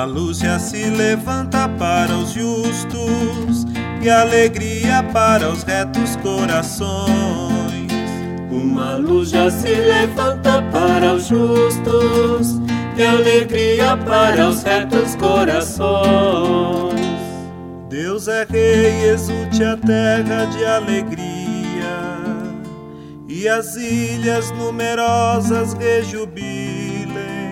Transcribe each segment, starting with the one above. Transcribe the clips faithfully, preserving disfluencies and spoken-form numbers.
luz já se levanta para os justos e alegria para os retos corações. Uma luz já se levanta para os justos e alegria para os retos corações. Deus é rei, exulte a terra de alegria, e as ilhas numerosas rejubilem.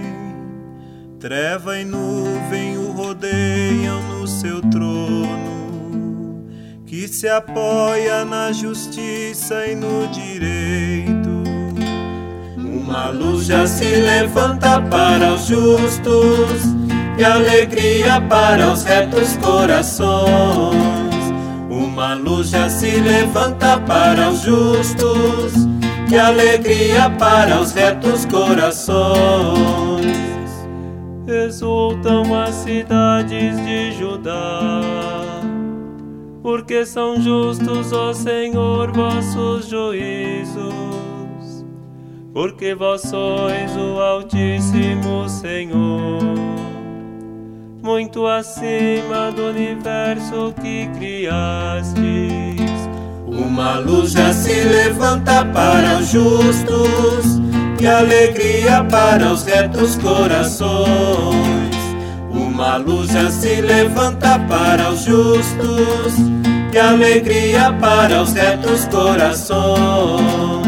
Treva e nuvem o rodeiam no seu trono, que se apoia na justiça e no direito. Uma luz já se levanta para os justos e alegria para os retos corações. Uma luz já se levanta para os justos e alegria para os retos corações. Exultam as cidades de Judá, porque são justos, ó Senhor, vossos juízos. Porque vós sois o Altíssimo Senhor, muito acima do universo que criastes. Uma luz já se levanta para os justos e alegria para os retos corações. Uma luz já se levanta para os justos e alegria para os retos corações.